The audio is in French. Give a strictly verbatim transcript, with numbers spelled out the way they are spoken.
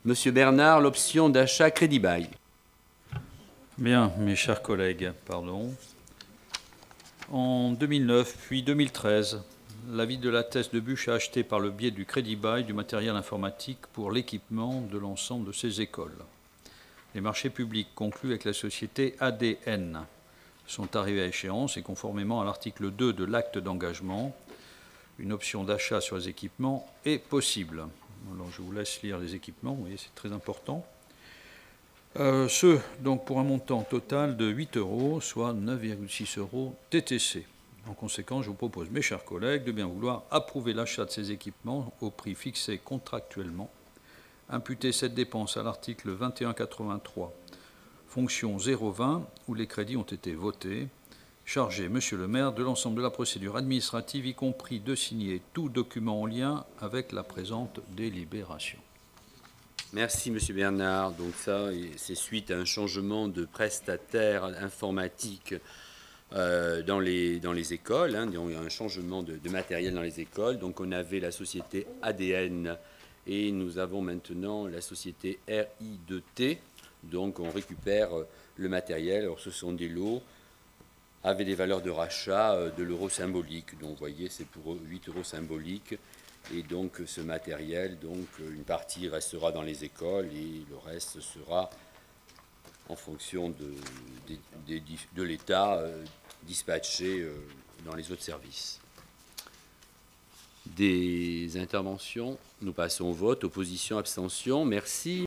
Monsieur Bernard, l'option d'achat crédit bail. Bien, mes chers collègues, pardon. En deux mille neuf puis deux mille treize, la ville de La Teste de Buch a acheté par le biais du crédit bail du matériel informatique pour l'équipement de l'ensemble de ses écoles. Les marchés publics conclus avec la société A D N sont arrivés à échéance et conformément à l'article deux de l'acte d'engagement, une option d'achat sur les équipements est possible. Alors, je vous laisse lire les équipements, vous voyez, c'est très important. Euh, ce, donc, pour un montant total de huit euros, soit neuf virgule six euros T T C. En conséquence, je vous propose, mes chers collègues, de bien vouloir approuver l'achat de ces équipements au prix fixé contractuellement, imputer cette dépense à l'article vingt et un quatre-vingt-trois, fonction zéro vingt, où les crédits ont été votés, charger Monsieur le maire de l'ensemble de la procédure administrative, y compris de signer tout document en lien avec la présente délibération. Merci, Monsieur Bernard. Donc ça, c'est suite à un changement de prestataire informatique euh, dans, les, dans les écoles. Hein, donc, un changement de, de matériel dans les écoles. Donc on avait la société A D N et nous avons maintenant la société R I deux T. Donc on récupère le matériel. Alors ce sont des lots avec des valeurs de rachat de l'euro symbolique. Donc vous voyez, c'est pour huit euros symboliques. Et donc ce matériel, donc une partie restera dans les écoles et le reste sera en fonction de, de, de, de l'État euh, dispatché euh, dans les autres services. Des interventions, nous passons au vote. Opposition, abstention, merci.